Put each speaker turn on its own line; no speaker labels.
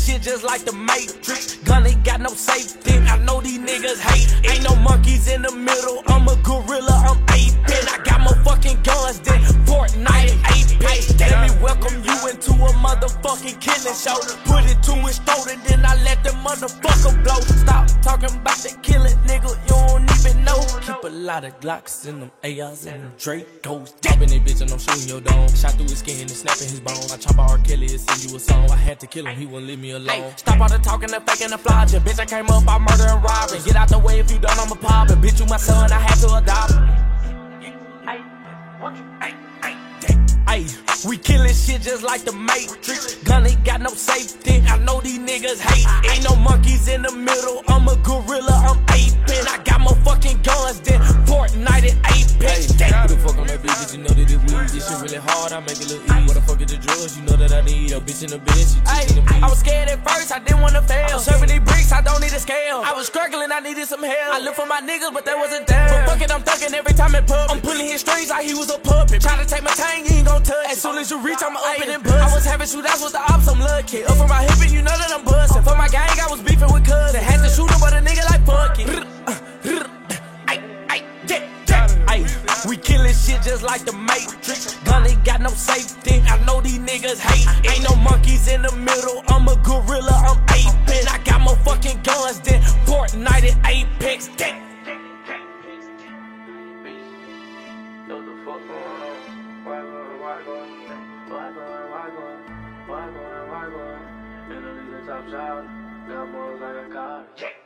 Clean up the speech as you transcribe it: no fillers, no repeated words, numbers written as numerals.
shit just like the Matrix. Gun ain't got no safety. I know these niggas hate. Ain't no monkeys in the middle. I'm a gorilla, I'm aping. I got more fucking guns than Fortnite and Apex. Let me welcome you into a motherfucking killing show. Put it to his throat and then I let the motherfucker blow. Stop talking about that killing, nigga. You don't even know. Keep a lot of Glocks in them ARs and them Dracos. Dropping that bitch and I'm shooting your dome. Shot through his skin and snapping his bones. I chop out R. Kelly and send you a song. I had to kill him, he wouldn't leave me alone. Ay, stop all the talking and faking and flogging. Bitch, I came up by murder and robbing. Get out the way if you done, I'm a pop. And bitch, you my son, I had to adopt him. Ay, we killing shit just like the Matrix. Gun ain't got no safety. I know these niggas hate. Ain't no monkeys in the middle. I'm a gorilla, I'm aping. I got more fucking guns than Fortnite and Apex.
Who the fuck on that bitch? You know that it weed. This shit really hard, I make it look easy. What the fuck is the drugs? You know that I need. Yo, bitch in the bed, she just in the
I was scared at first, I didn't wanna fail. Serving these bricks, I don't need a scale. I was struggling, I needed some help. I looked for my niggas, but they wasn't there. But fuck it, I'm thugging every time in public. I'm pulling his strings like he was a puppet. Try to take my time, you ain't gon' touch. As soon as you reach, I'ma open and bust. I was having shootouts with the ops, I'm lucky. Up for my hip and you know that I'm bustin'. For my gang, I was beefing with cousins. Had to shoot him, but a nigga like fuck it. We killing shit just like the Matrix. Gun ain't got no safety. I know these niggas hate. Ain't no monkeys in the middle. I'm a gorilla, I'm aping. I got more fucking guns than Fortnite and Apex.
Top shot, got balls like a car.